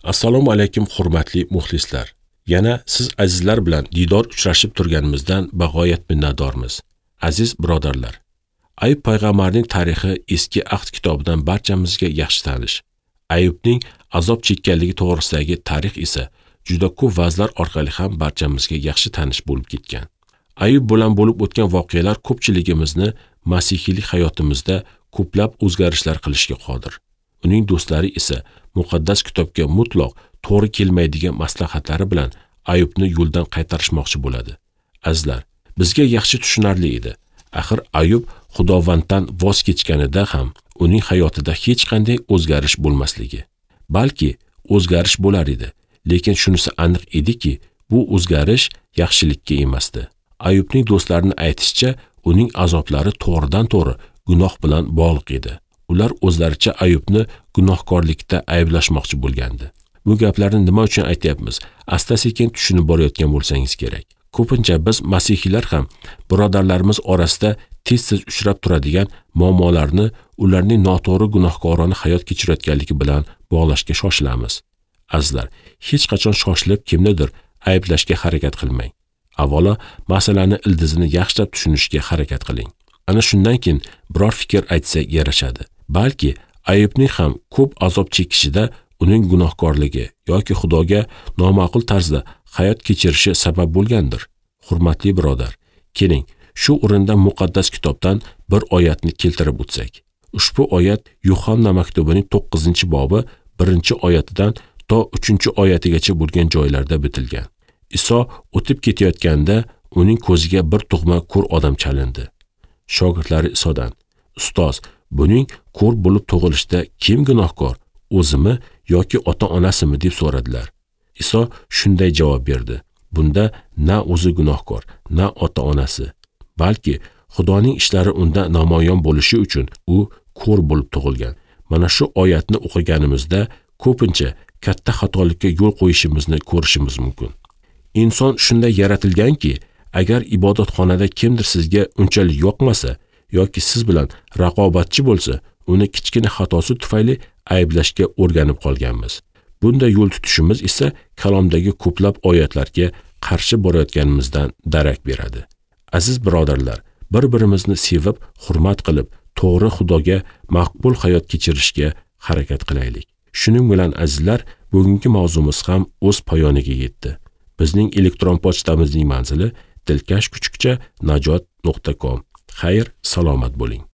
Assalomu alaykum hurmatli muxlislar. Yana siz azizlar bilan diydor uchrashib turganimizdan bag'oyat minnatdormiz. Aziz birodarlar, Ayub payg'ambarning tarixi Eski Ahd kitobidan barchamizga yaxshi tanish. Ayubning azob chekkanligi to'g'risidagi tarix esa juda ko'p vazlar orqali ham barchamizga yaxshi tanish bo'lib ketgan. Ayub bilan bo'lib o'tgan voqealar ko'pchiligimizni masihiylik hayotimizda ko'plab o'zgarishlar qilishga qodir. Uning do'stlari esa muqaddas kitobga mutlaq to'g'ri kelmaydigan maslahatlari bilan Ayubni yo'ldan qaytarishmoqchi bo'ladi. Azizlar, bizga yaxshi tushunarli edi. Axir Ayub Xudovanddan voz kechganida ham uning hayotida hech qanday o'zgarish bo'lmasligi. Balki o'zgarish bo'lar edi, lekin shunisi aniq ediki, bu o'zgarish yaxshilikka emasdi. Ayubning do'stlarining aytishicha, uning azoblari to'g'ridan-to'g'ri gunoh bilan bog'liq edi. Ular o'zlaricha Ayubni gunohkorlikda ayblashmoqchi bo'lgandi. Bu gaplarni nima uchun aytyapmiz? Asta-sekin tushunib borayotgan bo'lsangiz kerak. Ko'pincha biz masihiylar ham birodarlarimiz orasida tez-tez uchrab turadigan muammolarni ularning noto'g'ri gunohkorona hayot kechirayotganligi bilan bog'lashga shoshilamiz. Azizlar, hech qachon shoshilib kimnidir ayblashga harakat qilmang. Avvalo, masalani ildizini yaxshilab tushunishga harakat qiling. Ana shundan keyin biror fikr aytsak yarashadi. Balki Ayubning ham ko'p azob chekishida uning gunohkorligi yoki Xudoga noma'qul tarzda hayot kechirishi sabab bo'lgandir. Hurmatli birodar, keling, shu o'rinda muqaddas kitobdan bir oyatni keltirib o'tsak. Ushbu oyat Yuhanna maktubining 9-bobi 1-oyatidan to 3-oyatigacha bo'lgan joylarda bitilgan. Iso o'tib ketayotganda uning ko'ziga bir tug'ma ko'r odam chalindi. Shogirdlari Isodan: "Ustoz, buning ko'r bo'lib tug'ilishda kim gunohkor, o'zimi yoki ota-onasimi?" deb so'radilar. Iso shunday javob berdi: "Bunda na o'zi gunohkor, na ota-onasi, balki Xudoning ishlari unda namoyon bo'lishi uchun u ko'r bo'lib tug'ilgan." Mana shu oyatni o'qiganimizda ko'pincha katta xatolikka yo'l qo'yishimizni ko'rishimiz mumkin. Inson shunday yaratilganki, agar ibodatxonada kimdir sizga unchalik yoqmasa yoki siz bilan raqobatchi bo'lsa, uni kichkina xatosi tufayli ayblashga o'rganib qolganmiz. Bunday yo'l tutishimiz esa kalomdagi ko'plab oyatlarga qarshi borayotganimizdan darak beradi. Aziz birodarlar, bir-birimizni sevib, hurmat qilib, to'g'ri Xudoga maqbul hayot kechirishga harakat qilaylik. Shuning bilan azizlar, bugungi mavzumiz ham o'z poyoniga yetdi. Bizning elektron pochtamizning manzili dilkashkuchukcha najot.com. Xayr, salomat bo'ling.